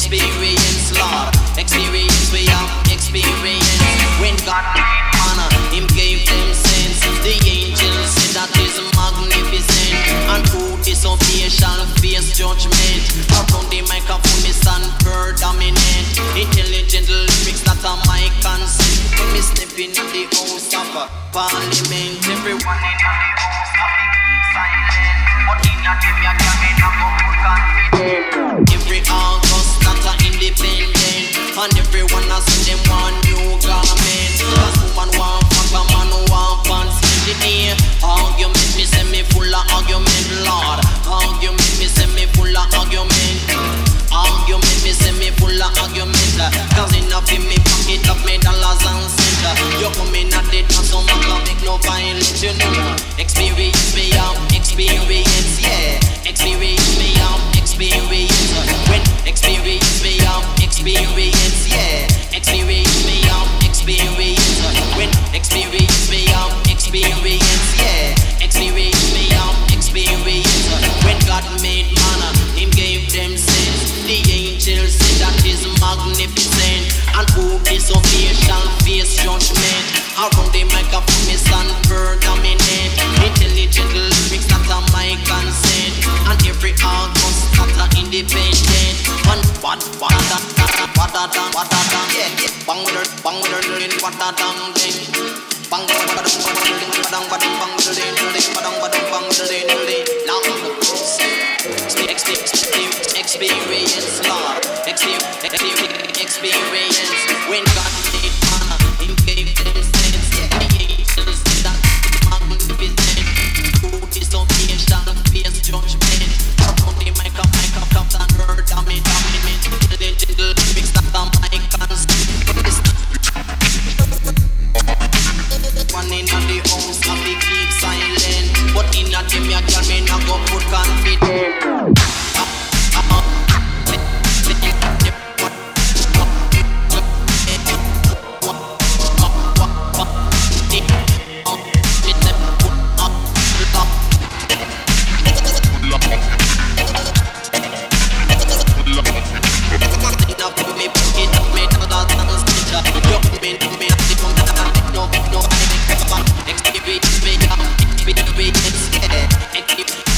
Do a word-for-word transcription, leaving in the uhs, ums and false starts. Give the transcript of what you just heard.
experience, Lord. Experience, we have experience. When God made manna, Him gave them sense. The angels said that is magnificent. And who disobey shall face judgment. Around the microphone, me stand predominant. Intelligent lyrics that are my consent. When me step in the house of parliament, everyone in the house of the keep silent. But in a them ya can me no go put confident. Every August that are independent, and everyone has them one new garment. Cause woman want fuck, a man want pants. Engineer argument, me say me full of argument, Lord. Argument, me say me full of argument. Argument, me say me full of argument. Cause enough in me pocket of me dollars and cents. You come in at the dance, so man can make no violence, you know. Experience me have experience, yeah. Experience me have experience. When experience me have experience, yeah. Experience me have experience. When experience me have experience, yeah. Experience me have experience. When God made manna, Him gave them sense. The angels say that is magnificent. And who disobey shall face judgment. Around the microphone me stand predominant. Intelligent lyrics that are my consent. And every August that are independent. And what, what, that, that, what, that, what, that, yeah, yeah. Bang, bang, bang, what, that, ding. Bang, bang, bang, bang, bang, bang, bang, experience, Lord. Experience, experience. When God made manna, Him gave them sense. The angels said that magnificent. Who disobey shall face judgment. Around the mic up, mic up, up and heard dominant, dominant. The little lyrics that are my consent. One in the house, happy keep silent. But in a them ya girl, me no go put confident. Experience, yeah.